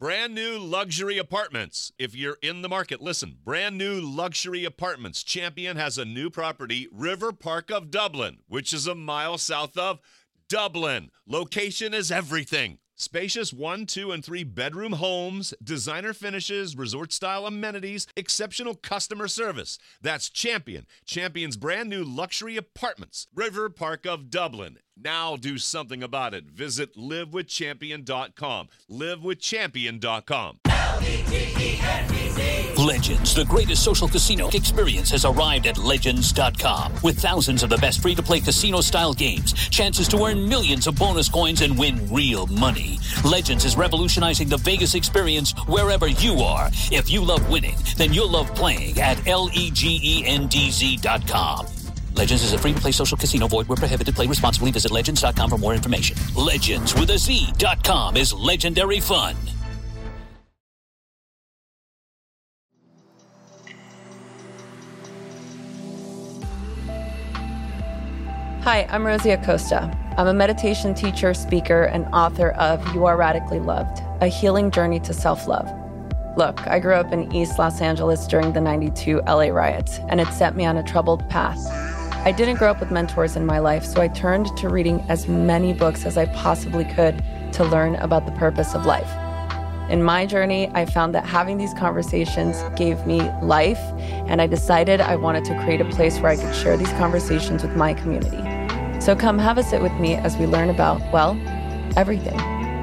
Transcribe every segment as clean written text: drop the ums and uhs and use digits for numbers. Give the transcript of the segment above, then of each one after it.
Brand new luxury apartments. If you're in the market, listen. Brand new luxury apartments. Champion has a new property, River Park of Dublin, which is a mile south of Dublin. Location is everything. Spacious 1, 2, and 3 bedroom homes, designer finishes, resort-style amenities, exceptional customer service. That's Champion. Champion's brand new luxury apartments. River Park of Dublin. Now do something about it. Visit livewithchampion.com. livewithchampion.com. Legends, the greatest social casino experience, has arrived at Legends.com. With thousands of the best free-to-play casino-style games, chances to earn millions of bonus coins and win real money. Legends is revolutionizing the Vegas experience wherever you are. If you love winning, then you'll love playing at LEGENDZ.com. Legends is a free-to-play social casino. Void where prohibited. Play responsibly. Visit Legends.com for more information. Legends with a Z.com is legendary fun. Hi, I'm Rosie Acosta. I'm a meditation teacher, speaker, and author of You Are Radically Loved, a healing journey to self-love. Look, I grew up in East Los Angeles during the '92 LA riots, and it set me on a troubled path. I didn't grow up with mentors in my life, so I turned to reading as many books as I possibly could to learn about the purpose of life. In my journey, I found that having these conversations gave me life, and I decided I wanted to create a place where I could share these conversations with my community. So come have a sit with me as we learn about, well, everything.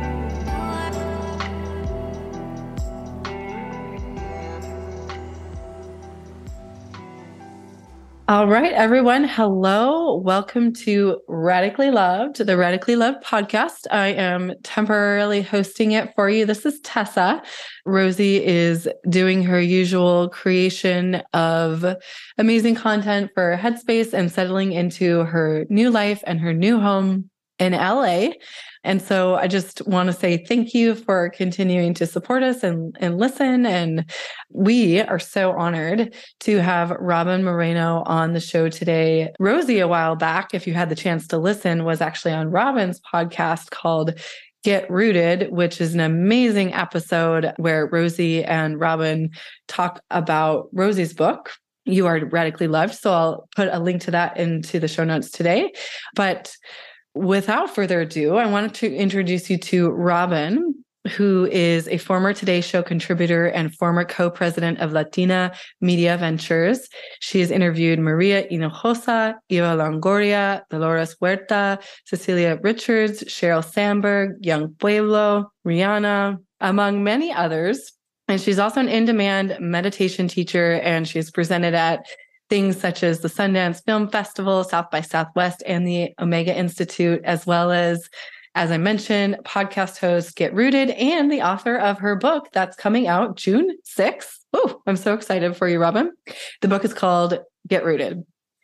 All right, everyone. Hello. Welcome to Radically Loved, the Radically Loved podcast. I am temporarily hosting it for you. This is Tessa. Rosie is doing her usual creation of amazing content for Headspace and settling into her new life and her new home in LA. And so I just want to say thank you for continuing to support us and listen. And we are so honored to have Robin Moreno on the show today. Rosie, a while back, if you had the chance to listen, was actually on Robin's podcast called Get Rooted, which is an amazing episode where Rosie and Robin talk about Rosie's book, You Are Radically Loved. So I'll put a link to that into the show notes today. But without further ado, I wanted to introduce you to Robin, who is a former Today Show contributor and former co-president of Latina Media Ventures. She has interviewed Maria Hinojosa, Eva Longoria, Dolores Huerta, Cecilia Richards, Sheryl Sandberg, Young Pueblo, Rihanna, among many others. And she's also an in-demand meditation teacher, and she's presented at things such as the Sundance Film Festival, South by Southwest, and the Omega Institute, as well as I mentioned, podcast host Get Rooted, and the author of her book that's coming out June 6th. Oh, I'm so excited for you, Robin. The book is called Get Rooted.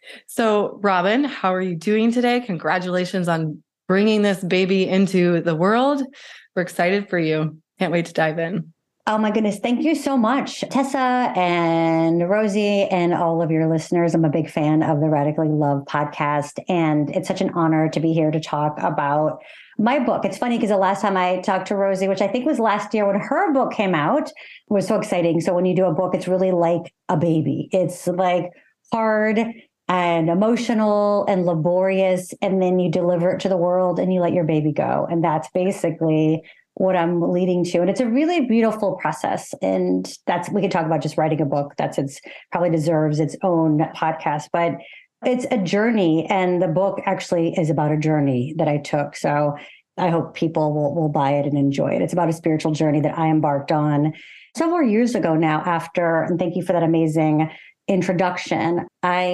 So, Robin, how are you doing today? Congratulations on bringing this baby into the world. We're excited for you. Can't wait to dive in. Oh my goodness. Thank you so much, Tessa and Rosie and all of your listeners. I'm a big fan of the Radically Loved podcast, and it's such an honor to be here to talk about my book. It's funny because the last time I talked to Rosie, which I think was last year when her book came out, was so exciting. So when you do a book, it's really like a baby. It's like hard and emotional and laborious, and then you deliver it to the world and you let your baby go. And that's basically what I'm leading to. And it's a really beautiful process. And we could talk about just writing a book. Probably deserves its own podcast, but it's a journey. And the book actually is about a journey that I took. So I hope people will buy it and enjoy it. It's about a spiritual journey that I embarked on several years ago now and thank you for that amazing introduction.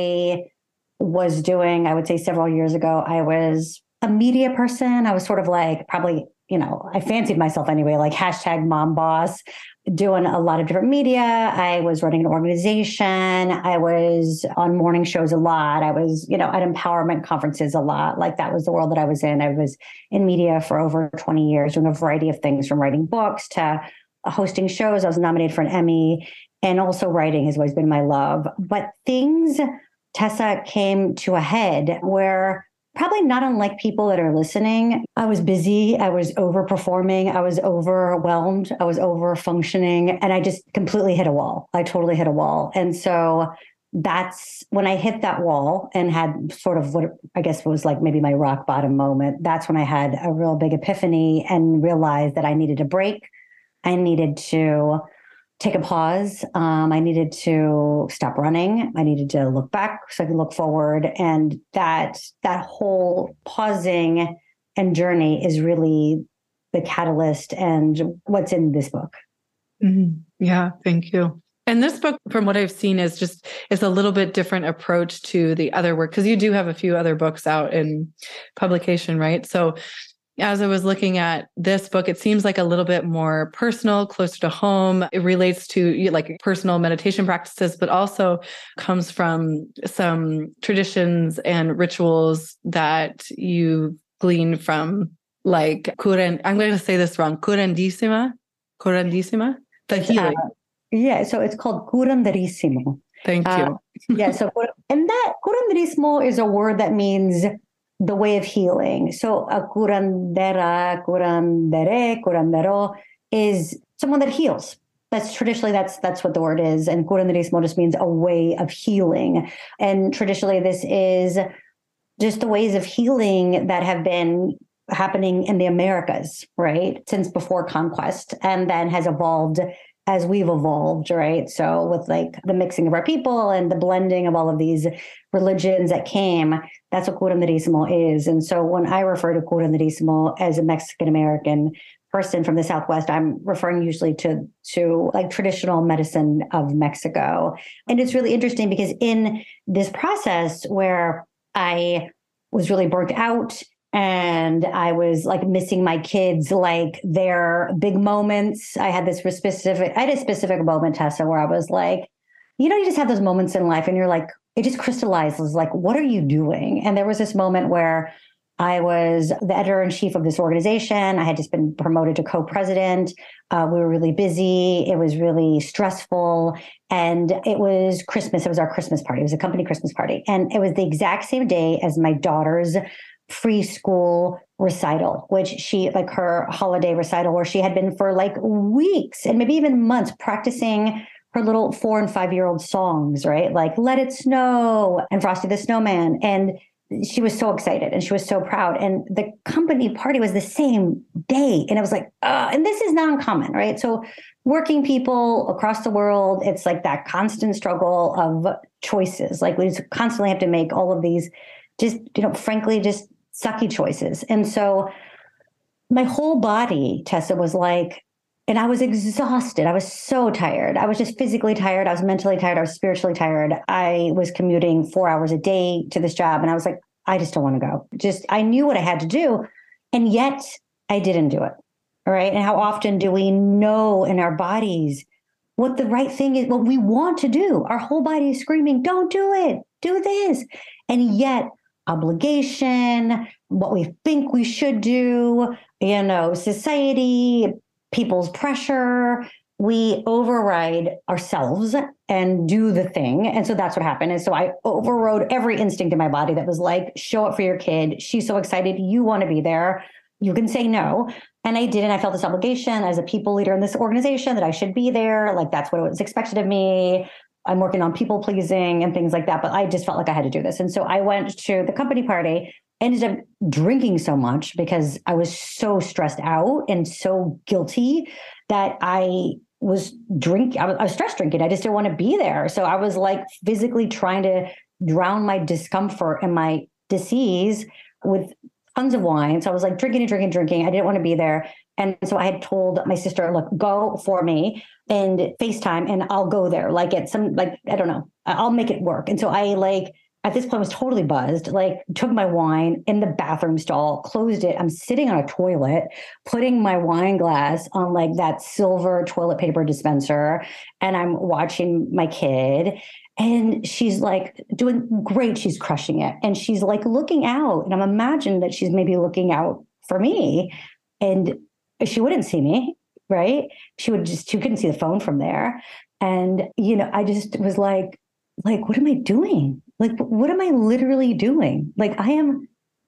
I was doing, I would say several years ago, I was a media person. I was sort of like probably, I fancied myself anyway, like hashtag mom boss, doing a lot of different media. I was running an organization. I was on morning shows a lot. I was, at empowerment conferences a lot. Like that was the world that I was in. I was in media for over 20 years, doing a variety of things from writing books to hosting shows. I was nominated for an Emmy, and also writing has always been my love. But things, Tessa, came to a head where probably not unlike people that are listening. I was busy. I was overperforming. I was overwhelmed. I was over functioning. And I just completely hit a wall. I totally hit a wall. And so that's when I hit that wall and had sort of what I guess was like maybe my rock bottom moment. That's when I had a real big epiphany and realized that I needed a break. I needed to take a pause. I needed to stop running. I needed to look back so I could look forward. And that whole pausing and journey is really the catalyst and what's in this book. Mm-hmm. Yeah, thank you. And this book, from what I've seen, is a little bit different approach to the other work, because you do have a few other books out in publication, right? So as I was looking at this book, it seems like a little bit more personal, closer to home. It relates to like personal meditation practices, but also comes from some traditions and rituals that you glean from, like I'm going to say this wrong, curandissima, the healing. Yeah, so it's called curanderismo. Thank you. And that curanderismo is a word that means the way of healing. So a curandera, curandero is someone that heals. That's traditionally, that's what the word is. And curanderismo just means a way of healing. And traditionally, this is just the ways of healing that have been happening in the Americas, right? Since before conquest, and then has evolved as we've evolved, right? So with like the mixing of our people and the blending of all of these religions that came, that's what curanderismo is. And so when I refer to curanderismo as a Mexican-American person from the Southwest, I'm referring usually to like traditional medicine of Mexico. And it's really interesting because in this process where I was really burnt out and I was like missing my kids, like their big moments. I had a specific moment, Tessa, where I was like, you just have those moments in life and you're like, it just crystallizes, like, what are you doing? And there was this moment where I was the editor-in-chief of this organization. I had just been promoted to co-president. We were really busy. It was really stressful. And it was Christmas. It was our Christmas party. It was a company Christmas party. And it was the exact same day as my daughter's preschool recital, which her holiday recital, where she had been for like weeks and maybe even months practicing her little 4 and 5-year-old songs, right? Like Let It Snow and Frosty the Snowman. And she was so excited and she was so proud. And the company party was the same day. And it was like, and this is not uncommon, right? So working people across the world, it's like that constant struggle of choices. Like we just constantly have to make all of these just, frankly, just sucky choices. And so my whole body, Tessa, was like, and I was exhausted. I was so tired. I was just physically tired. I was mentally tired. I was spiritually tired. I was commuting 4 hours a day to this job. And I was like, I just don't want to go. I knew what I had to do. And yet I didn't do it. All right. And how often do we know in our bodies what the right thing is, what we want to do? Our whole body is screaming, don't do it. Do this. And yet obligation, what we think we should do, society, people's pressure, we override ourselves and do the thing. And so that's what happened. And so I overrode every instinct in my body that was like, show up for your kid. She's so excited. You want to be there. You can say no. And I did. And I felt this obligation as a people leader in this organization that I should be there. Like that's what was expected of me. I'm working on people pleasing and things like that. But I just felt like I had to do this. And so I went to the company party, ended up drinking so much because I was so stressed out and so guilty that I was stress drinking. I just didn't want to be there. So I was like physically trying to drown my discomfort and my disease with tons of wine. So I was like drinking. I didn't want to be there. And so I had told my sister, look, go for me and FaceTime and I'll go there. Like at some, like, I don't know, I'll make it work. And so I at this point was totally buzzed, took my wine in the bathroom stall, closed it. I'm sitting on a toilet, putting my wine glass on that silver toilet paper dispenser. And I'm watching my kid and she's doing great. She's crushing it. And she's looking out and I'm imagining that she's maybe looking out for me and she wouldn't see me, right? She couldn't see the phone from there. And, I just was like, what am I doing? What am I literally doing? I am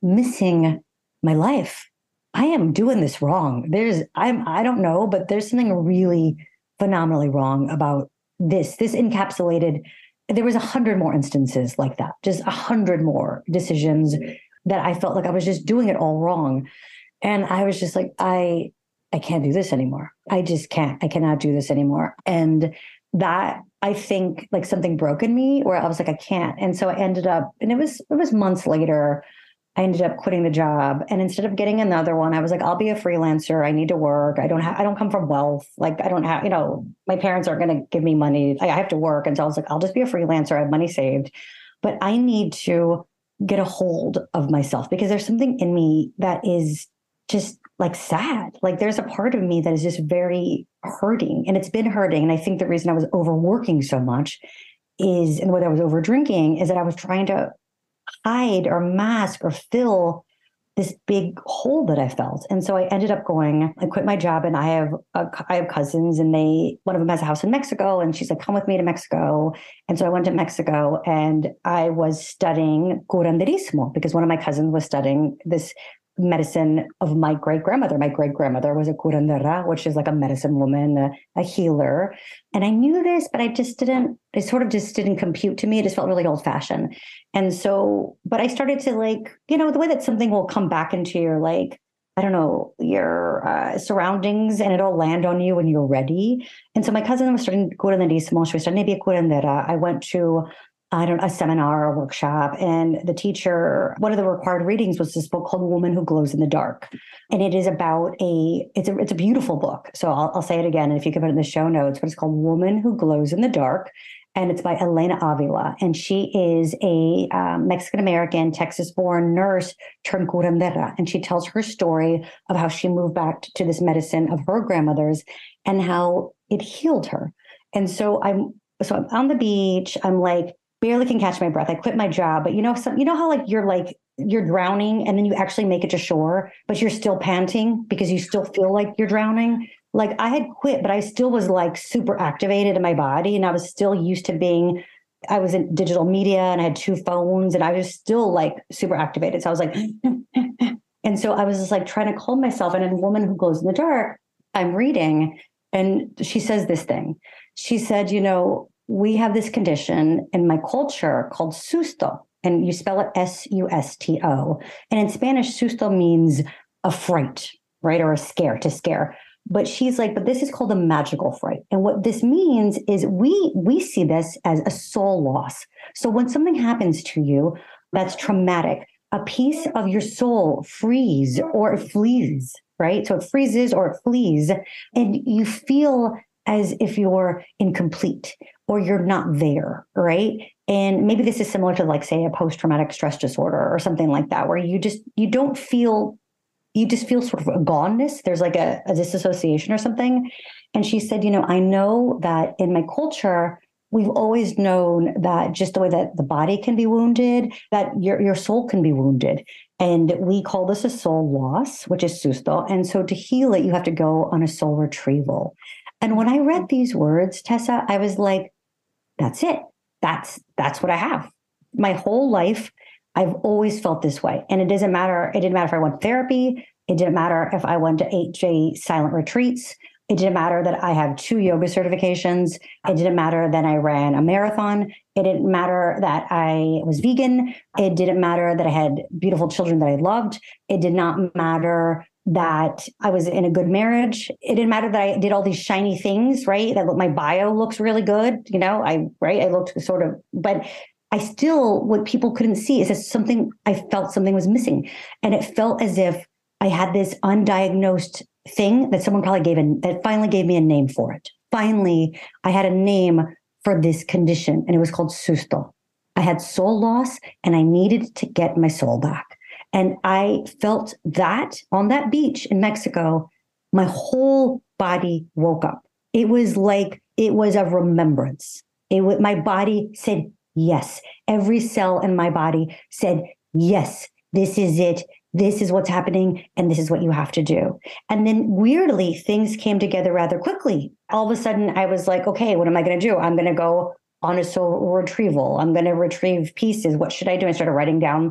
missing my life. I am doing this wrong. I don't know, but there's something really phenomenally wrong about this. This encapsulated, there was 100 more instances like that, just 100 more decisions that I felt like I was just doing it all wrong. And I was just like, I can't do this anymore. I just can't. I cannot do this anymore. And that, I think, like something broke in me where I was like, I can't. And so I ended up, and it was months later, I ended up quitting the job. And instead of getting another one, I was like, I'll be a freelancer. I need to work. I don't come from wealth. Like, I don't have, my parents aren't going to give me money. I have to work. And so I was like, I'll just be a freelancer. I have money saved, but I need to get a hold of myself because there's something in me that is just like sad. Like there's a part of me that is just very hurting, and it's been hurting. And I think the reason I was overworking so much is, and whether I was over drinking, is that I was trying to hide or mask or fill this big hole that I felt. And so I ended up I quit my job, and I have cousins, and one of them has a house in Mexico, and she's like, come with me to Mexico. And so I went to Mexico, and I was studying curanderismo because one of my cousins was studying this medicine of my great-grandmother. My great-grandmother was a curandera, which is like a medicine woman, a healer. And I knew this, but it sort of just didn't compute to me. It just felt really old-fashioned. And so, but I started to the way that something will come back into your, your surroundings, and it'll land on you when you're ready. And so my cousin was studying curanderismo. She was studying to be a curandera. I went to a seminar, a workshop, and the teacher, one of the required readings was this book called Woman Who Glows in the Dark. And it is about it's a beautiful book. So I'll say it again, and if you can put it in the show notes, but it's called Woman Who Glows in the Dark. And it's by Elena Avila. And she is a Mexican-American, Texas-born nurse turned curandera. And she tells her story of how she moved back to this medicine of her grandmother's and how it healed her. And so I'm on the beach. I'm like, barely can catch my breath. I quit my job, but you know how you're drowning and then you actually make it to shore, but you're still panting because you still feel like you're drowning. Like I had quit, but I still was like super activated in my body. And I was still used to I was in digital media and I had 2 phones and I was still like super activated. So I was like, and so I was just like trying to calm myself. And in Woman Who Glows in the Dark, I'm reading, and she says this thing. She said, we have this condition in my culture called susto, and you spell it S-U-S-T-O. And in Spanish, susto means a fright, right? Or a scare, to scare. But she's like, but this is called a magical fright. And what this means is we see this as a soul loss. So when something happens to you that's traumatic, a piece of your soul frees or it flees, right? So it freezes or it flees, and you feel as if you're incomplete or you're not there, right? And maybe this is similar to say a post-traumatic stress disorder or something like that, where you just feel sort of a goneness. There's like a disassociation or something. And she said, I know that in my culture, we've always known that just the way that the body can be wounded, that your soul can be wounded. And we call this a soul loss, which is susto. And so to heal it, you have to go on a soul retrieval. And when I read these words, Tessa, I was like, that's it. That's what I have. My whole life, I've always felt this way. And it didn't matter if I went to therapy. It didn't matter if I went to 8J silent retreats. It didn't matter that I have 2 yoga certifications. It didn't matter that I ran a marathon. It didn't matter that I was vegan. It didn't matter that I had beautiful children that I loved. It did not matter that I was in a good marriage. It didn't matter that I did all these shiny things, right? That my bio looks really good. I looked sort of, but I still, what people couldn't see is that I felt something was missing. And it felt as if I had this undiagnosed thing that someone probably that finally gave me a name for it. Finally, I had a name for this condition, and it was called susto. I had soul loss, and I needed to get my soul back. And I felt that on that beach in Mexico, my whole body woke up. It was like, it was a remembrance. My body said, yes. Every cell in my body said, yes, this is it. This is what's happening. And this is what you have to do. And then weirdly, things came together rather quickly. All of a sudden I was like, okay, what am I going to do? I'm going to go on a soul retrieval. I'm going to retrieve pieces. What should I do? I started writing down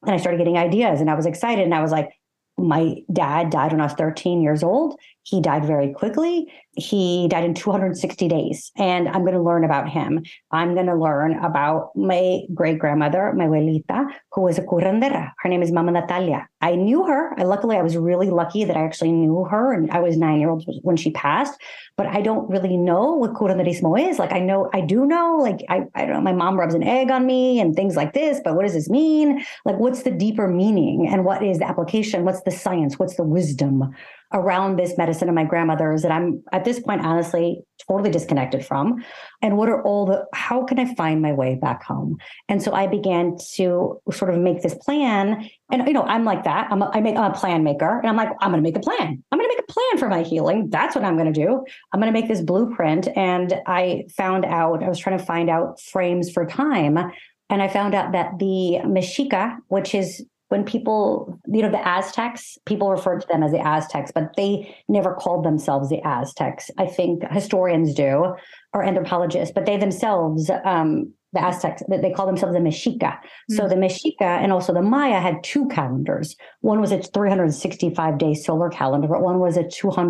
And I started getting ideas and I was excited. And I was like, my dad died when I was 13 years old. He died very quickly. He died in 260 days. And I'm going to learn about him. I'm going to learn about my great-grandmother, my abuelita, who was a curandera. Her name is Mama Natalia. I knew her. I was really lucky that I actually knew her. And I was 9 years old when she passed. But I don't really know what curanderismo is. Like, I do know, like, I don't know, my mom rubs an egg on me and things like this. But what does this mean? Like, what's the deeper meaning? And what is the application? What's the science? What's the wisdom around this medicine of my grandmother's that I'm at this point, honestly, totally disconnected from? And what are how can I find my way back home? And so I began to sort of make this plan. And, I'm like that. I'm a plan maker. And I'm like, I'm going to make a plan. I'm going to make a plan for my healing. That's what I'm going to do. I'm going to make this blueprint. And I was trying to find out frames for time. And I found out that the Mexica, which is when people, the Aztecs, people refer to them as the Aztecs, but they never called themselves the Aztecs. I think historians do, or anthropologists, but they themselves, the Aztecs, they call themselves the Mexica. So the Mexica and also the Maya had two calendars. One was a 365-day solar calendar, but one was a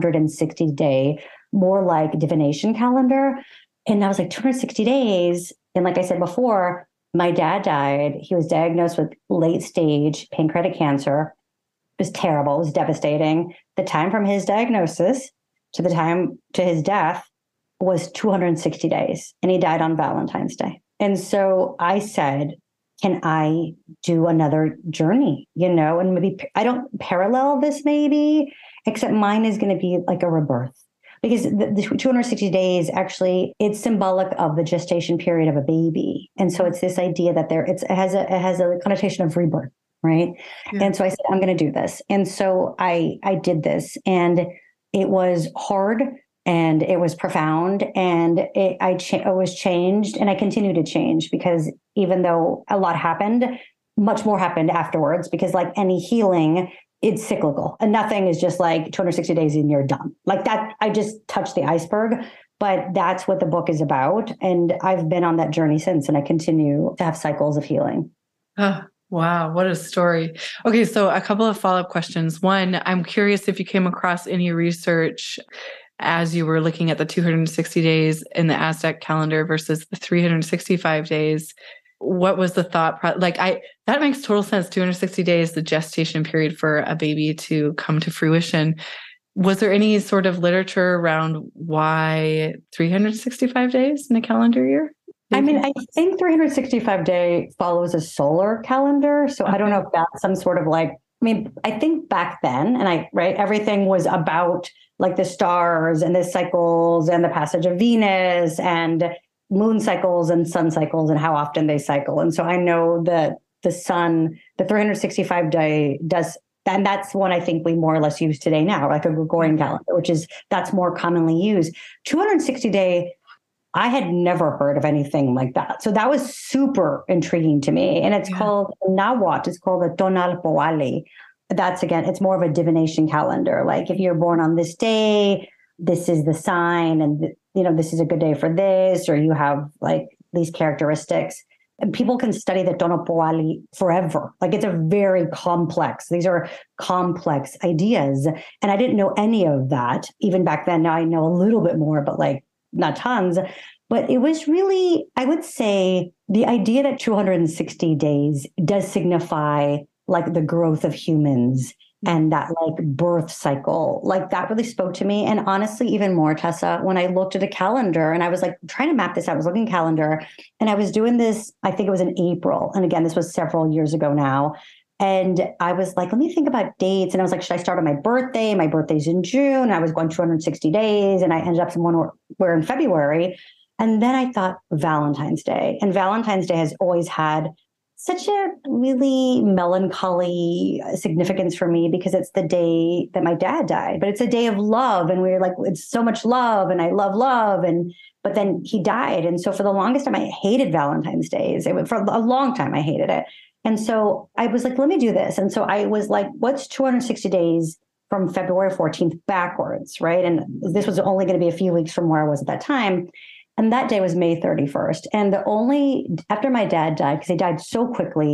260-day, more like divination calendar. And I was like, 260 days. And like I said before, my dad died. He was diagnosed with late stage pancreatic cancer. It was terrible. It was devastating. The time from his diagnosis to the time to his death was 260 days. And he died on Valentine's Day. And so I said, can I do another journey? And maybe I don't parallel this maybe, except mine is going to be like a rebirth. Because the 260 days, actually, it's symbolic of the gestation period of a baby. And so it's this idea that it has a connotation of rebirth, right? Yeah. And so I said, I'm going to do this. And so I did this. And it was hard and it was profound. And I was changed, and I continue to change, because even though a lot happened, much more happened afterwards, because like any healing, it's cyclical, and nothing is just like 260 days and you're done. Like that, I just touched the iceberg, but that's what the book is about. And I've been on that journey since, and I continue to have cycles of healing. Oh, wow. What a story. Okay. So a couple of follow-up questions. One, I'm curious if you came across any research as you were looking at the 260 days in the Aztec calendar versus the 365 days. What was the thought? That makes total sense. 260 days, the gestation period for a baby to come to fruition. Was there any sort of literature around why 365 days in a calendar year? I mean, I think 365 day follows a solar calendar. So I don't know if that's some sort of I think back then, everything was about like the stars and the cycles and the passage of Venus and moon cycles and sun cycles and how often they cycle. And so I know that the sun, the 365 day does, and that's one I think we more or less use today now, like a Gregorian calendar, that's more commonly used. 260 day, I had never heard of anything like that. So that was super intriguing to me. And it's called Nahuatl. It's called the Tonalpoali. That's, again, it's more of a divination calendar. Like if you're born on this day, this is the sign, and this is a good day for this, or you have like these characteristics. And people can study the Tonalpoali forever. Like it's these are complex ideas. And I didn't know any of that even back then. Now I know a little bit more, but like not tons. But it was really, I would say, the idea that 260 days does signify like the growth of humans and that like birth cycle, like that really spoke to me. And honestly, even more, Tessa, when I looked at a calendar and I was like trying to map this out, I was looking at a calendar and I was doing this, I think it was in April. And again, this was several years ago now. And I was like, let me think about dates. And I was like, should I start on my birthday? My birthday's in June. I was going 260 days and I ended up somewhere in February. And then I thought Valentine's Day. And Valentine's Day has always had such a really melancholy significance for me, because it's the day that my dad died, but it's a day of love. And we were like, it's so much love and I love love. But then he died. And so for the longest time, I hated Valentine's Days. For a long time, I hated it. And so I was like, let me do this. And so I was like, what's 260 days from February 14th backwards, right? And this was only going to be a few weeks from where I was at that time. And that day was May 31st. And after my dad died, because he died so quickly,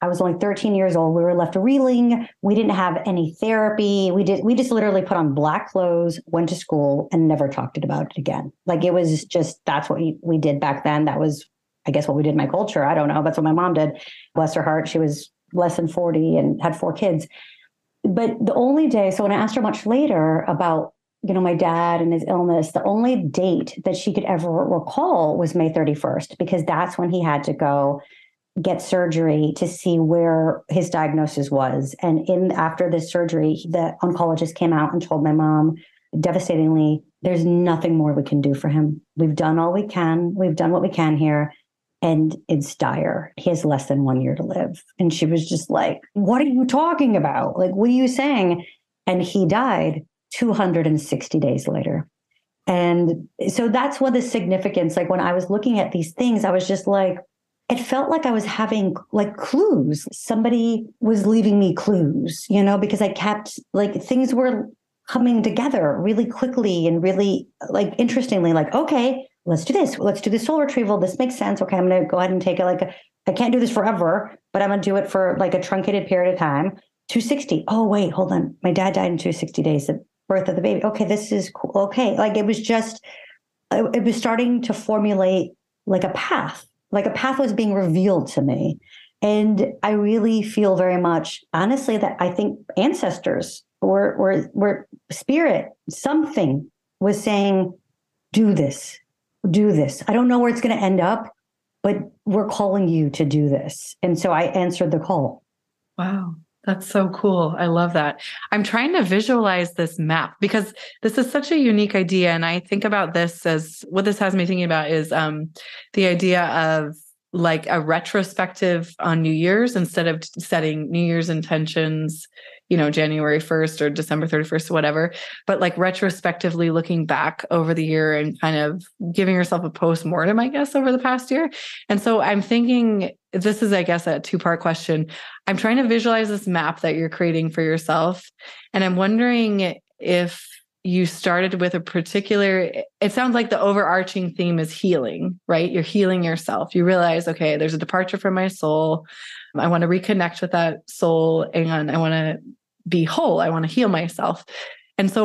I was only 13 years old. We were left reeling. We didn't have any therapy. We just literally put on black clothes, went to school, and never talked about it again. Like, it was just, that's what we did back then. That was, I guess, what we did in my culture. I don't know. That's what my mom did. Bless her heart. She was less than 40 and had 4 kids. But the only day, so when I asked her much later about, my dad and his illness, the only date that she could ever recall was May 31st, because that's when he had to go get surgery to see where his diagnosis was. And after this surgery, the oncologist came out and told my mom, devastatingly, there's nothing more we can do for him. We've done all we can. We've done what we can here. And it's dire. He has less than 1 year to live. And she was just like, what are you talking about? Like, what are you saying? And he died 260 days later. And so that's what the significance, like when I was looking at these things, I was just like, it felt like I was having like clues. Somebody was leaving me clues, because I kept like things were coming together really quickly and really like interestingly, like, okay, let's do this. Let's do the soul retrieval. This makes sense. Okay, I'm going to go ahead and take it. I can't do this forever, but I'm going to do it for like a truncated period of time. 260. Oh, wait, hold on. My dad died in 260 days, the birth of the baby. Okay, this is cool. Okay. Like it was starting to formulate like a path was being revealed to me. And I really feel very much, honestly, that I think ancestors or spirit, something was saying, do this. I don't know where it's going to end up, but we're calling you to do this. And so I answered the call. Wow. That's so cool. I love that. I'm trying to visualize this map because this is such a unique idea. And I think about this as what this has me thinking about is the idea of like a retrospective on New Year's instead of setting New Year's intentions, January 1st or December 31st, or whatever, but like retrospectively looking back over the year and kind of giving yourself a post-mortem, I guess, over the past year. And so I'm thinking this is, I guess, a 2-part question. I'm trying to visualize this map that you're creating for yourself. And I'm wondering if you started with a particular, it sounds like the overarching theme is healing, right? You're healing yourself. You realize, okay, there's a departure from my soul. I want to reconnect with that soul and I want to be whole. I want to heal myself. And so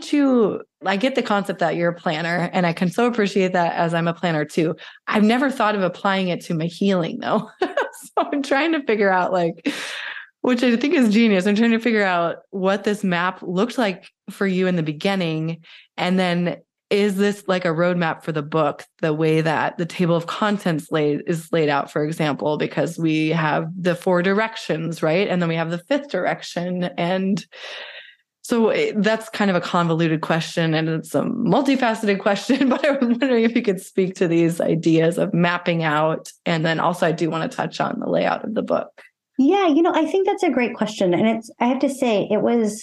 I get the concept that you're a planner and I can so appreciate that as I'm a planner too. I've never thought of applying it to my healing though. So I'm trying to figure out which I think is genius. I'm trying to figure out what this map looked like for you in the beginning. And then is this like a roadmap for the book, the way that the table of contents is laid out, for example, because we have the 4 directions, right? And then we have the 5th direction. And so that's kind of a convoluted question and it's a multifaceted question, but I was wondering if you could speak to these ideas of mapping out. And then also I do want to touch on the layout of the book. Yeah, I think that's a great question. And I have to say, it was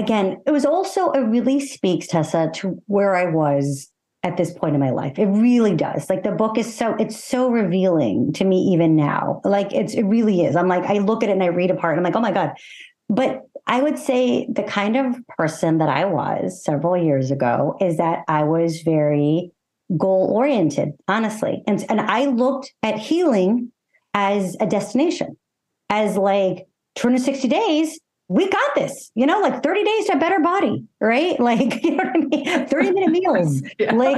also, it really speaks, Tessa, to where I was at this point in my life. It really does. Like the book is it's so revealing to me even now. Like it really is. I'm like, I look at it and I read a part and I'm like, oh my God. But I would say the kind of person that I was several years ago is that I was very goal-oriented, honestly. And I looked at healing as a destination. As like 260 days, we got this, like 30 days to a better body, right? Like, you know what I mean? 30-minute meals. Yeah. Like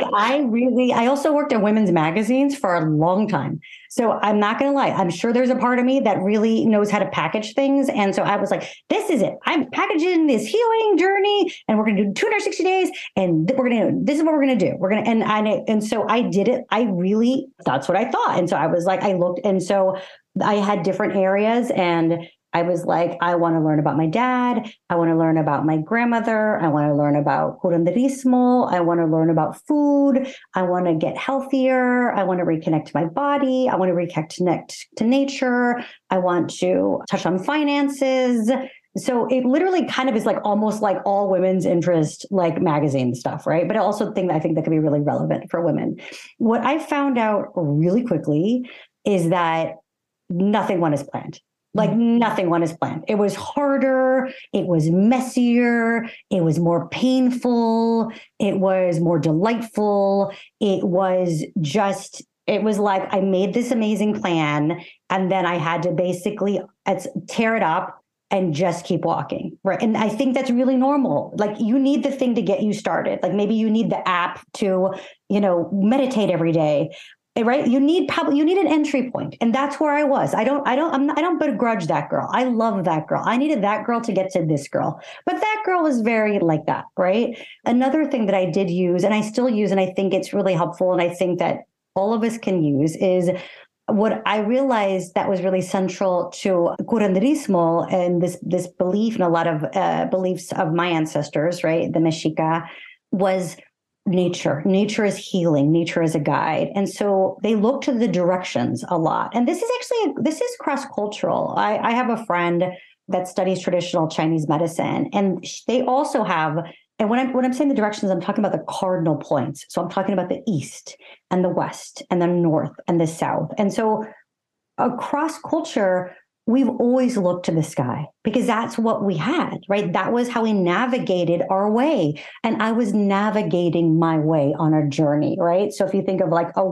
I also worked at women's magazines for a long time. So I'm not going to lie. I'm sure there's a part of me that really knows how to package things. And so I was like, this is it. I'm packaging this healing journey and we're going to do 260 days. And this is what we're going to do. We're going to, and so I did it. That's what I thought. And so I was like, I looked, and so I had different areas and I was like, I want to learn about my dad. I want to learn about my grandmother. I want to learn about curanderismo. I want to learn about food. I want to get healthier. I want to reconnect to my body. I want to reconnect to nature. I want to touch on finances. So it literally kind of is like almost like all women's interest, like magazine stuff, right? But I also think that could be really relevant for women. What I found out really quickly is that nothing one is planned. Like nothing one is planned. It was harder. It was messier. It was more painful. It was more delightful. It was just It was like I made this amazing plan and then I had to basically tear it up and just keep walking. Right. And I think that's really normal. Like you need the thing to get you started. Like maybe you need the app to, meditate every day. Right. You need an entry point. And that's where I was. I don't begrudge that girl. I love that girl. I needed that girl to get to this girl. But that girl was very like that. Right. Another thing that I did use and I still use, and I think it's really helpful. And I think that all of us can use is what I realized that was really central to curanderismo and this belief and a lot of beliefs of my ancestors, right? The Mexica was nature. Nature is healing. Nature is a guide. And so they look to the directions a lot. And this is cross-cultural. I have a friend that studies traditional Chinese medicine, and they also have, and when I'm saying the directions, I'm talking about the cardinal points. So I'm talking about the east and the west and the north and the south. And so across culture, we've always looked to the sky because that's what we had, right? That was how we navigated our way. And I was navigating my way on a journey, right? So if you think of like a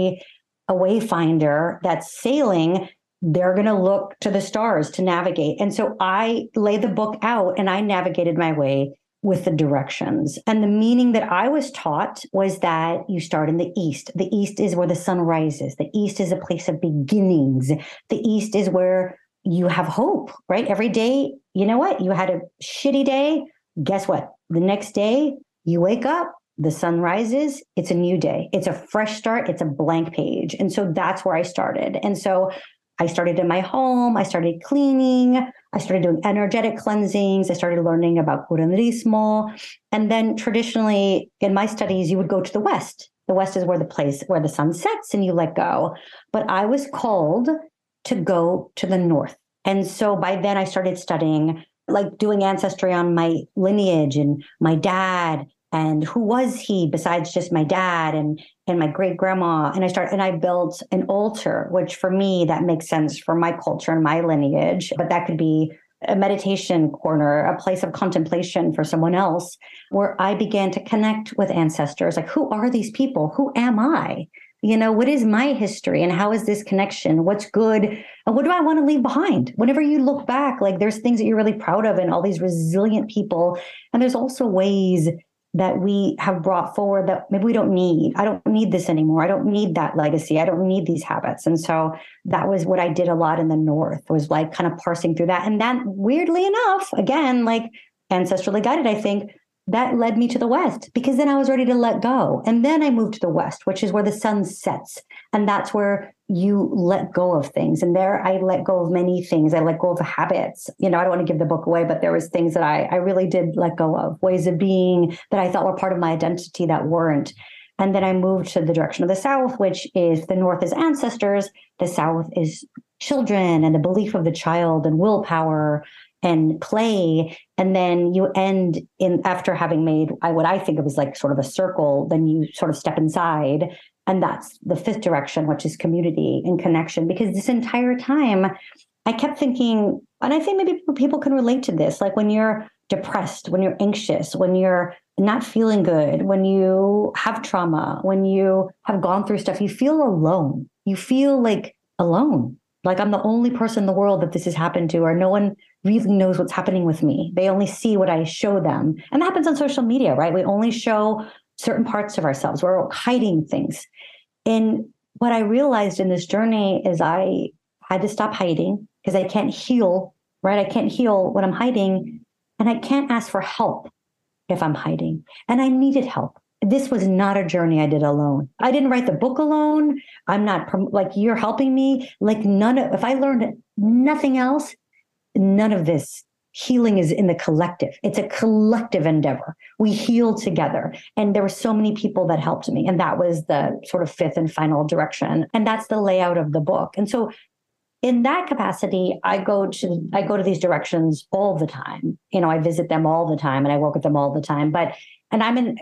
wayfinder that's sailing, they're going to look to the stars to navigate. And so I laid the book out and I navigated my way with the directions. And the meaning that I was taught was that you start in the East. The East is where the sun rises. The East is a place of beginnings. The East is where you have hope, right? Every day, you know what? You had a shitty day. Guess what? The next day, you wake up, the sun rises, it's a new day. It's a fresh start. It's a blank page. And so that's where I started. And so I started in my home. I started cleaning. I started doing energetic cleansings. I started learning about curanderismo. And then traditionally in my studies, you would go to the West. The West is where the sun sets and you let go. But I was called to go to the North. And so by then I started studying, like doing ancestry on my lineage and my dad. And who was he besides just my dad and my great grandma? And I built an altar, which for me, that makes sense for my culture and my lineage, but that could be a meditation corner, a place of contemplation for someone else, where I began to connect with ancestors. Like, who are these people? Who am I? What is my history and how is this connection? What's good? And what do I want to leave behind? Whenever you look back, like there's things that you're really proud of and all these resilient people. And there's also ways that we have brought forward that maybe we don't need. I don't need this anymore. I don't need that legacy. I don't need these habits. And so that was what I did a lot in the North, was like kind of parsing through that. And then weirdly enough, again, like ancestrally guided, I think that led me to the West because then I was ready to let go. And then I moved to the West, which is where the sun sets. And that's where you let go of things. And there I let go of many things. I let go of habits. I don't want to give the book away, but there was things that I really did let go of, ways of being that I thought were part of my identity that weren't. And then I moved to the direction of the South, which is the North is ancestors. The South is children and the belief of the child and willpower and play. And then you end in, after having made what I think of as like sort of a circle, then you sort of step inside. And that's the fifth direction, which is community and connection. Because this entire time I kept thinking, and I think maybe people can relate to this, like when you're depressed, when you're anxious, when you're not feeling good, when you have trauma, when you have gone through stuff, you feel alone. You feel like alone. Like I'm the only person in the world that this has happened to, or no one really knows what's happening with me. They only see what I show them. And that happens on social media, right? We only show certain parts of ourselves. We're hiding things. And what I realized in this journey is I had to stop hiding because I can't heal, right? I can't heal when I'm hiding, and I can't ask for help if I'm hiding. And I needed help. This was not a journey I did alone. I didn't write the book alone. I'm not like, you're helping me. Like if I learned nothing else, none of this healing is in the collective. It's a collective endeavor. We heal together. And there were so many people that helped me. And that was the sort of fifth and final direction. And that's the layout of the book. And so in that capacity, I go to these directions all the time. I visit them all the time and I work with them all the time. And I'm in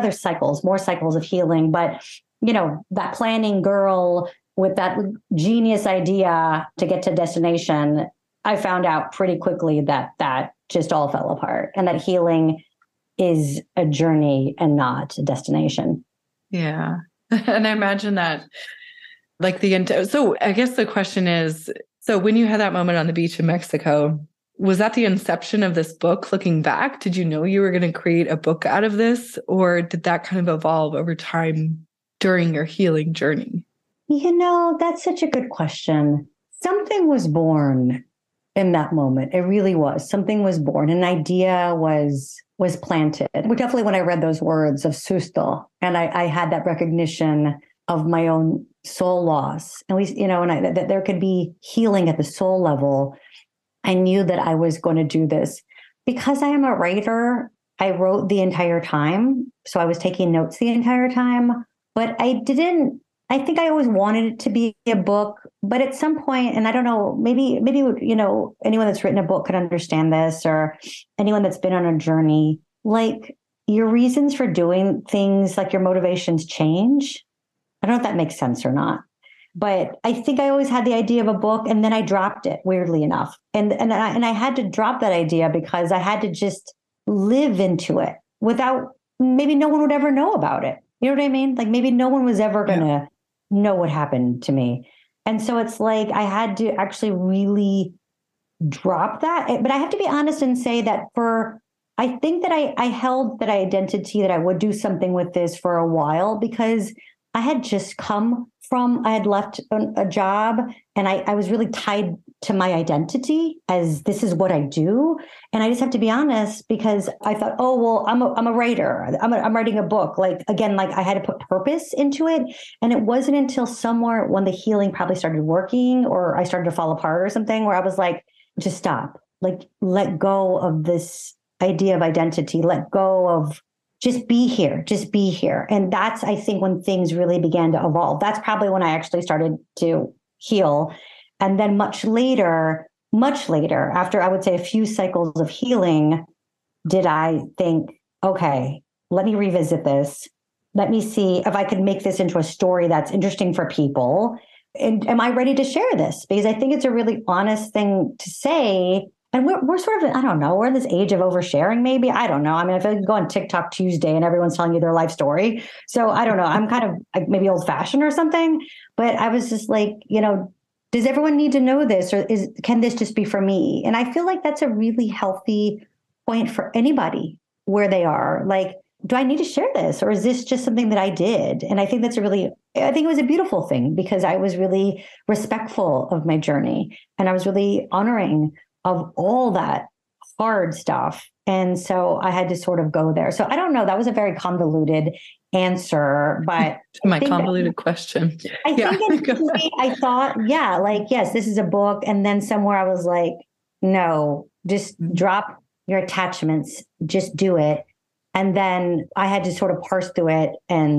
more cycles of healing. But, that planning girl with that genius idea to get to destination, I found out pretty quickly that just all fell apart, and that healing is a journey and not a destination. Yeah. And I imagine that So I guess the question is, so when you had that moment on the beach in Mexico, was that the inception of this book looking back? Did you know you were going to create a book out of this? Or did that kind of evolve over time during your healing journey? That's such a good question. Something was born in that moment. It really was. Something was born. An idea was planted. Definitely when I read those words of susto, and I had that recognition of my own soul loss, and that there could be healing at the soul level. I knew that I was going to do this because I am a writer. I wrote the entire time. So I was taking notes the entire time, but I think I always wanted it to be a book, but at some point, and I don't know, maybe, anyone that's written a book could understand this, or anyone that's been on a journey, like your reasons for doing things, like your motivations change. I don't know if that makes sense or not, but I think I always had the idea of a book, and then I dropped it, weirdly enough. And I had to drop that idea because I had to just live into it without, maybe no one would ever know about it. You know what I mean? Like maybe no one was ever going to know what happened to me. And so it's like I had to actually really drop that. But I have to be honest and say that I think that I held that identity that I would do something with this for a while, because I had just I had left a job, and I was really tied to my identity as this is what I do. And I just have to be honest, because I thought, oh, well, I'm a writer. I'm writing a book. Like, again, like I had to put purpose into it. And it wasn't until somewhere when the healing probably started working, or I started to fall apart or something, where I was like, just stop, like, let go of this idea of identity, let go of just be here. And that's, I think, when things really began to evolve. That's probably when I actually started to heal. And then much later, after I would say a few cycles of healing, did I think, okay, let me revisit this. Let me see if I could make this into a story that's interesting for people. And am I ready to share this? Because I think it's a really honest thing to say. And we're sort of, I don't know, we're in this age of oversharing, maybe. I don't know. I mean, I feel like you go on TikTok Tuesday and everyone's telling you their life story. So I don't know. I'm kind of like maybe old fashioned or something. But I was just like, does everyone need to know this, or can this just be for me? And I feel like that's a really healthy point for anybody where they are. Like, do I need to share this, or is this just something that I did? And I think I think it was a beautiful thing, because I was really respectful of my journey, and I was really honoring of all that hard stuff. And so I had to sort of go there. So I don't know. That was a very convoluted answer, but my convoluted question. I think I thought, yes, this is a book. And then somewhere I was like, no, just drop your attachments, just do it. And then I had to sort of parse through it.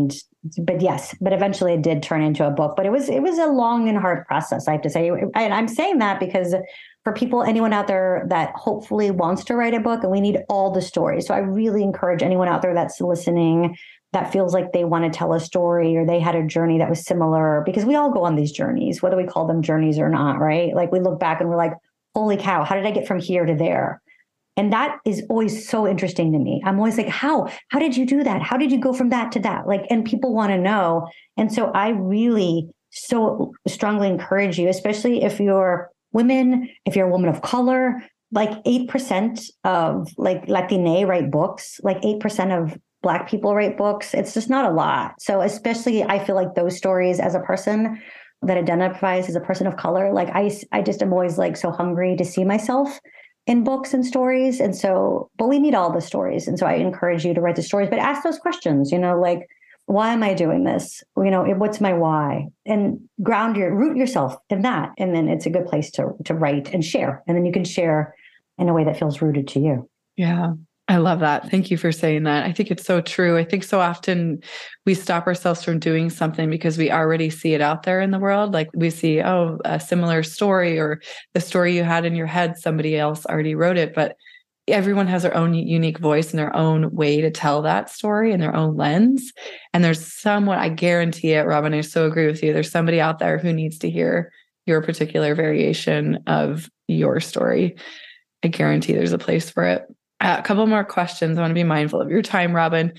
But eventually it did turn into a book, but it was a long and hard process, I have to say. And I'm saying that because for anyone out there that hopefully wants to write a book, and we need all the stories. So I really encourage anyone out there that's listening that feels like they want to tell a story, or they had a journey that was similar, because we all go on these journeys, whether we call them journeys or not, right? Like we look back and we're like, holy cow, how did I get from here to there? And that is always so interesting to me. I'm always like, how did you do that? How did you go from that to that? Like, and people want to know. And so I really so strongly encourage you, especially if you're women, if you're a woman of color, like 8% of like Latine write books, like 8% of Black people write books. It's just not a lot. So especially I feel like those stories, as a person that identifies as a person of color, like I just am always like so hungry to see myself in books and stories. And so, but we need all the stories. And so I encourage you to write the stories, but ask those questions, like, why am I doing this? What's my why? And root yourself in that. And then it's a good place to write and share. And then you can share in a way that feels rooted to you. Yeah. I love that. Thank you for saying that. I think it's so true. I think so often we stop ourselves from doing something because we already see it out there in the world. Like we see, a similar story, or the story you had in your head, somebody else already wrote it, but everyone has their own unique voice and their own way to tell that story and their own lens. And there's I guarantee it, Robin, I so agree with you. There's somebody out there who needs to hear your particular variation of your story. I guarantee there's a place for it. A couple more questions. I want to be mindful of your time, Robin.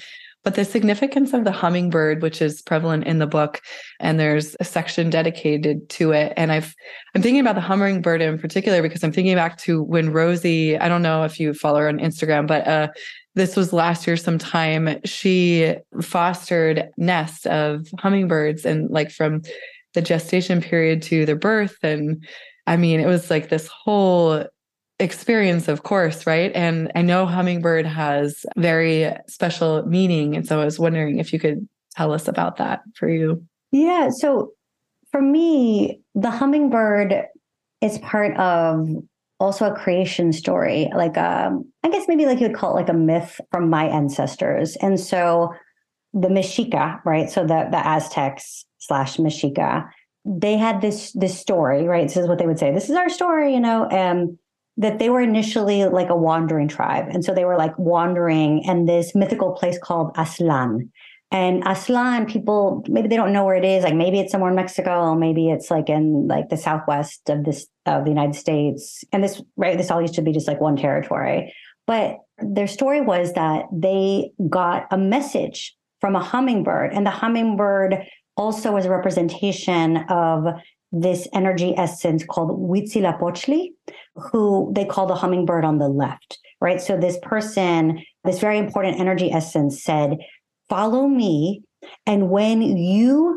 But the significance of the hummingbird, which is prevalent in the book, and there's a section dedicated to it. And I'm thinking about the hummingbird in particular because I'm thinking back to when Rosie, I don't know if you follow her on Instagram, but this was last year sometime, she fostered nests of hummingbirds and like from the gestation period to their birth. And I mean, it was like this whole experience, of course, right? And I know hummingbird has very special meaning. And so I was wondering if you could tell us about that for you. Yeah. So for me, the hummingbird is part of also a creation story, like I guess maybe like you would call it like a myth from my ancestors. And so the Mexica, right? So the Aztecs / Mexica, they had this story, right? This is what they would say. This is our story, that they were initially like a wandering tribe. And so they were like wandering in this mythical place called Aztlán. And Aztlán, people, maybe they don't know where it is. Like maybe it's somewhere in Mexico, maybe it's like in like the Southwest of the United States. And this all used to be just like one territory. But their story was that they got a message from a hummingbird, and the hummingbird also was a representation of this energy essence called Huitzilopochtli, who they call the hummingbird on the left, right? So this person, this very important energy essence said, follow me. And when you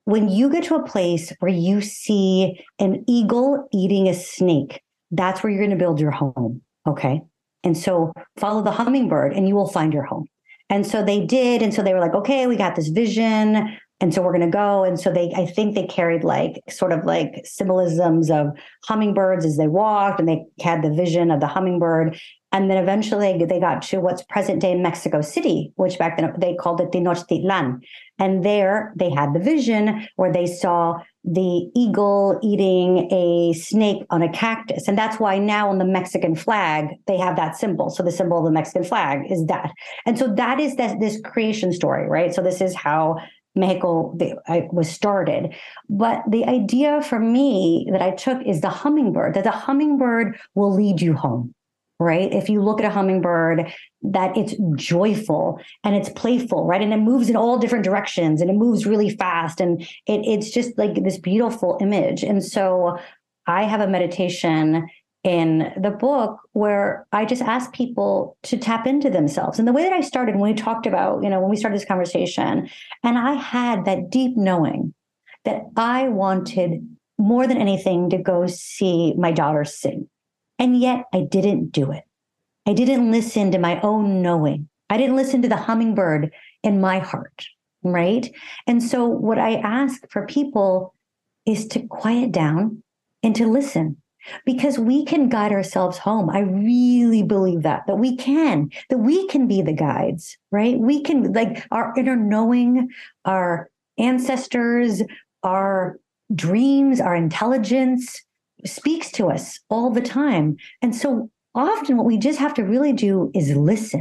get to a place where you see an eagle eating a snake, that's where you're going to build your home. Okay. And so follow the hummingbird and you will find your home. And so they did. And so they were like, okay, we got this vision. And so we're going to go. And so I think they carried like sort of like symbolisms of hummingbirds as they walked, and they had the vision of the hummingbird. And then eventually they got to what's present day Mexico City, which back then they called it Tenochtitlan. And there they had the vision where they saw the eagle eating a snake on a cactus. And that's why now on the Mexican flag, they have that symbol. So the symbol of the Mexican flag is that. And so that is this creation story, right? So this is how Mexico was started. But the idea for me that I took is the hummingbird, that the hummingbird will lead you home, right? If you look at a hummingbird, that it's joyful and it's playful, right? And it moves in all different directions and it moves really fast. And it's just like this beautiful image. And so I have a meditation in the book where I just ask people to tap into themselves. And the way that I started when we talked about, when we started this conversation, and I had that deep knowing that I wanted more than anything to go see my daughter sing. And yet I didn't do it. I didn't listen to my own knowing. I didn't listen to the hummingbird in my heart, right? And so what I ask for people is to quiet down and to listen. Because we can guide ourselves home. I really believe that we can be the guides, right? We can, like, our inner knowing, our ancestors, our dreams, our intelligence speaks to us all the time. And so often what we just have to really do is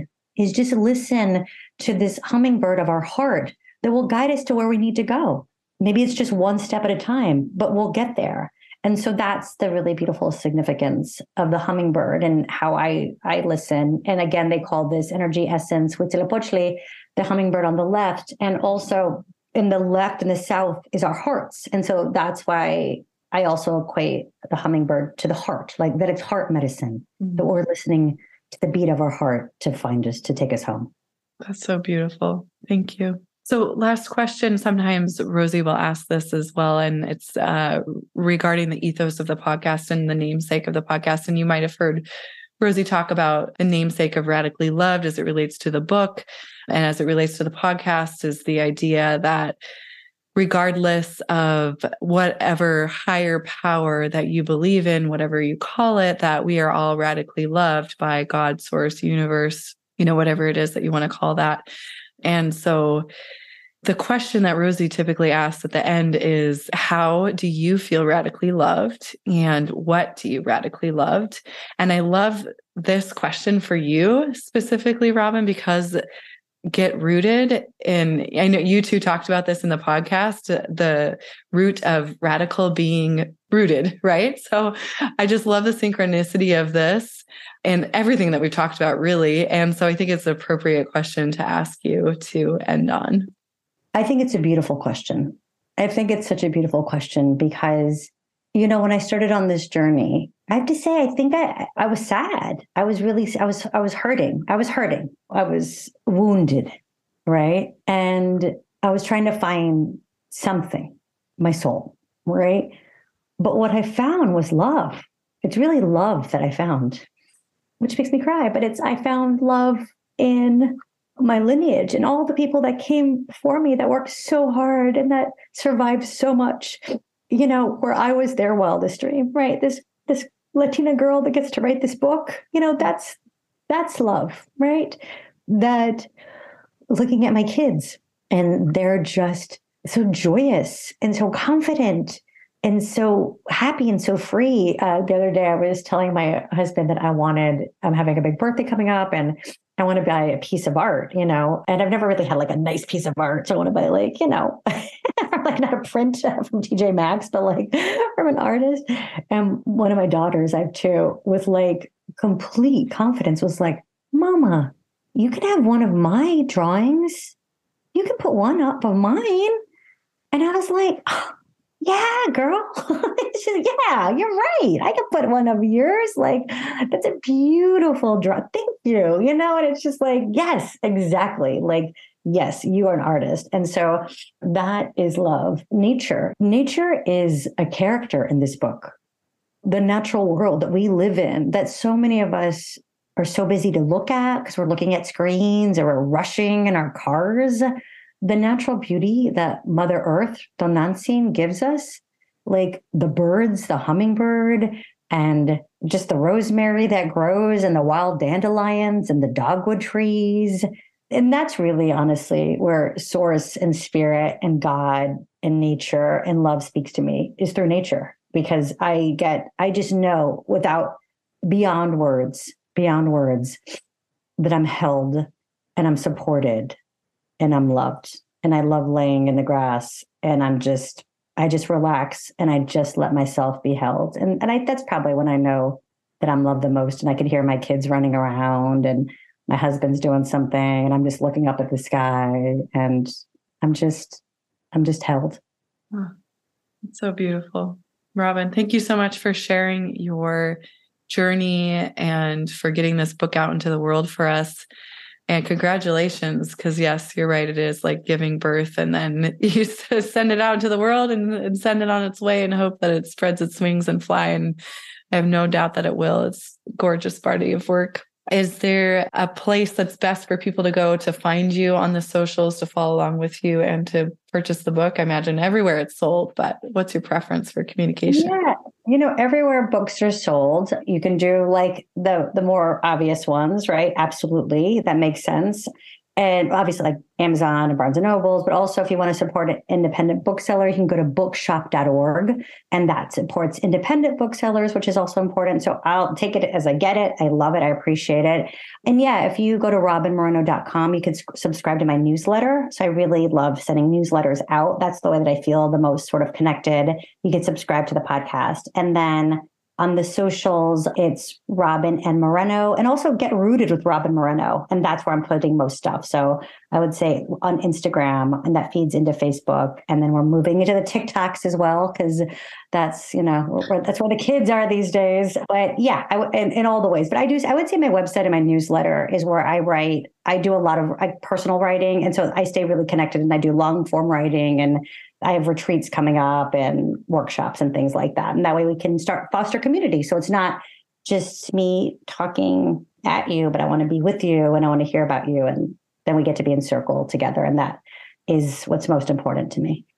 just listen to this hummingbird of our heart that will guide us to where we need to go. Maybe it's just one step at a time, but we'll get there. And so that's the really beautiful significance of the hummingbird and how I listen. And again, they call this energy essence Huitzilopochtli, the hummingbird on the left. And also in the left and the south is our hearts. And so that's why I also equate the hummingbird to the heart, like that it's heart medicine, that we're listening to the beat of our heart to find us, to take us home. That's so beautiful. Thank you. So last question, sometimes Rosie will ask this as well, and it's regarding the ethos of the podcast and the namesake of the podcast. And you might have heard Rosie talk about the namesake of Radically Loved as it relates to the book. And as it relates to the podcast is the idea that regardless of whatever higher power that you believe in, whatever you call it, that we are all radically loved by God, source, universe, whatever it is that you want to call that. And so the question that Rosie typically asks at the end is, how do you feel radically loved? And what do you radically loved? And I love this question for you specifically, Robin, because get rooted in, I know you two talked about this in the podcast, the root of radical being rooted, right? So I just love the synchronicity of this and everything that we've talked about, really. And so I think it's an appropriate question to ask you to end on. I think it's a beautiful question. I think it's such a beautiful question because, you know, when I started on this journey, I have to say, I think I was sad. I was hurting. I was wounded, right? And I was trying to find something, my soul, right? But what I found was love. It's really love that I found, which makes me cry, but I found love in my lineage and all the people that came before me that worked so hard and that survived so much, you know, where I was their wildest dream, right? This Latina girl that gets to write this book, you know, that's love, right? That looking at my kids and they're just so joyous and so confident and so happy and so free. The other day I was telling my husband that I'm having a big birthday coming up and I want to buy a piece of art, you know, and I've never really had like a nice piece of art. So I want to buy like, you know, like not a print from TJ Maxx, but like from an artist. And one of my daughters, I have two, with like complete confidence was like, Mama, you can have one of my drawings. You can put one up of mine. And I was like, oh, yeah, girl. She's, yeah, you're right. I can put one of yours. Like, that's a beautiful draw. Thank you. You know, and it's just like, yes, exactly. Like, yes, you are an artist. And so that is love. Nature is a character in this book. The natural world that we live in, that so many of us are so busy to look at because we're looking at screens or we're rushing in our cars. The natural beauty that Mother Earth, Tonantzin, gives us, like the birds, the hummingbird, and just the rosemary that grows and the wild dandelions and the dogwood trees. And that's really honestly where source and spirit and God and nature and love speaks to me, is through nature. Because I just know beyond words, that I'm held and I'm supported and I'm loved. And I love laying in the grass and I just relax and I just let myself be held. And that's probably when I know that I'm loved the most. And I can hear my kids running around and my husband's doing something and I'm just looking up at the sky and I'm just held. Oh, it's so beautiful. Robin, thank you so much for sharing your journey and for getting this book out into the world for us. And congratulations, because yes, you're right. It is like giving birth and then you send it out into the world and send it on its way and hope that it spreads its wings and fly. And I have no doubt that it will. It's a gorgeous body of work. Is there a place that's best for people to go to find you on the socials, to follow along with you and to purchase the book? I imagine everywhere it's sold, but what's your preference for communication? Yeah, you know, everywhere books are sold, you can do like the more obvious ones, right? Absolutely. That makes sense. And obviously like Amazon and Barnes and Nobles, but also if you want to support an independent bookseller, you can go to bookshop.org and that supports independent booksellers, which is also important. So I'll take it as I get it. I love it. I appreciate it. And yeah, if you go to robinmoreno.com, you can subscribe to my newsletter. So I really love sending newsletters out. That's the way that I feel the most sort of connected. You can subscribe to the podcast. And then on the socials, it's Robin and Moreno, and also Get Rooted with Robin Moreno. And that's where I'm putting most stuff. So I would say on Instagram, and that feeds into Facebook. And then we're moving into the TikToks as well, because that's, you know, that's where the kids are these days. But yeah, in all the ways. But I would say my website and my newsletter is where I write. I do a lot of personal writing. And so I stay really connected and I do long form writing and I have retreats coming up and workshops and things like that. And that way we can foster community. So it's not just me talking at you, but I want to be with you and I want to hear about you. And then we get to be in circle together. And that is what's most important to me.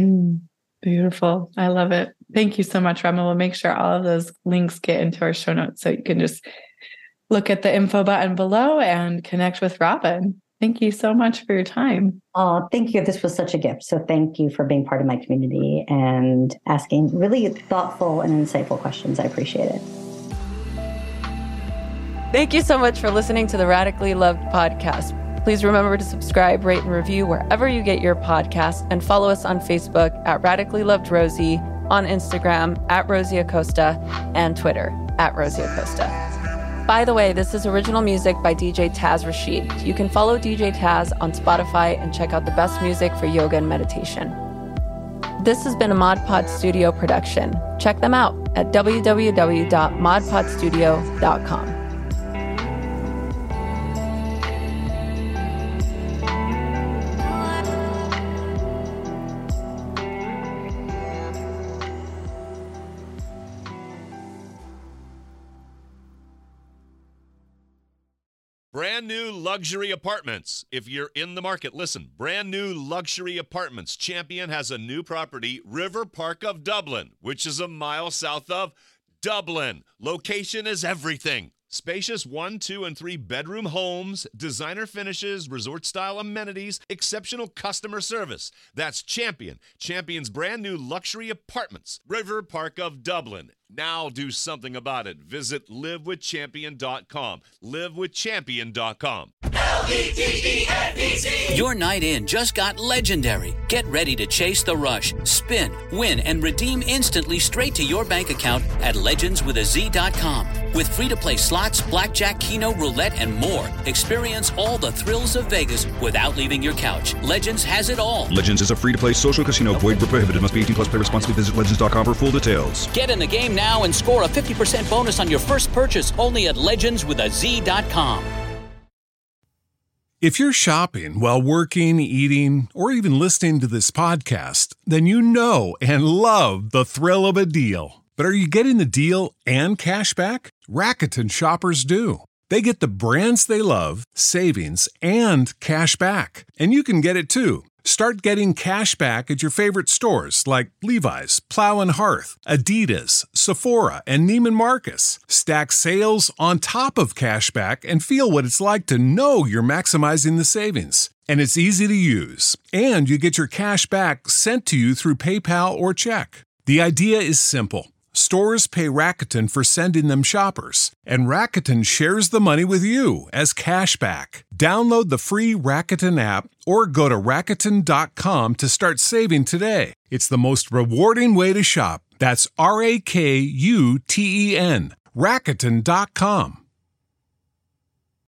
Beautiful. I love it. Thank you so much, Robin. We'll make sure all of those links get into our show notes so you can just look at the info button below and connect with Robin. Thank you so much for your time. Oh, thank you. This was such a gift. So thank you for being part of my community and asking really thoughtful and insightful questions. I appreciate it. Thank you so much for listening to the Radically Loved podcast. Please remember to subscribe, rate, and review wherever you get your podcasts, and follow us on Facebook at Radically Loved Rosie, on Instagram at Rosie Acosta, and Twitter at Rosie Acosta. By the way, this is original music by DJ Taz Rashid. You can follow DJ Taz on Spotify and check out the best music for yoga and meditation. This has been a Mod Pod Studio production. Check them out at www.modpodstudio.com. Brand new luxury apartments. If you're in the market, listen. Brand new luxury apartments. Champion has a new property, River Park of Dublin, which is a mile south of Dublin. Location is everything. Spacious 1, 2, and 3 bedroom homes, designer finishes, resort-style amenities, exceptional customer service. That's Champion. Champion's brand new luxury apartments, River Park of Dublin. Now do something about it. Visit livewithchampion.com. Livewithchampion.com. L-E-D-E-N-E-Z. Your night in just got legendary. Get ready to chase the rush, spin, win, and redeem instantly straight to your bank account at legendswithaz.com. With free-to-play slots, blackjack, keno, roulette, and more. Experience all the thrills of Vegas without leaving your couch. Legends has it all. Legends is a free-to-play social casino. Void where prohibited. Must be 18 plus. Play responsibly. Visit legends.com for full details. Get in the game now and score a 50% bonus on your first purchase only at legendswithaz.com. If you're shopping while working, eating, or even listening to this podcast, then you know and love the thrill of a deal. But are you getting the deal and cash back? Rakuten shoppers do. They get the brands they love, savings, and cash back. And you can get it too. Start getting cash back at your favorite stores like Levi's, Plow & Hearth, Adidas, Sephora, and Neiman Marcus. Stack sales on top of cash back and feel what it's like to know you're maximizing the savings. And it's easy to use. And you get your cash back sent to you through PayPal or check. The idea is simple. Stores pay Rakuten for sending them shoppers, and Rakuten shares the money with you as cash back. Download the free Rakuten app or go to Rakuten.com to start saving today. It's the most rewarding way to shop. That's Rakuten. Rakuten.com.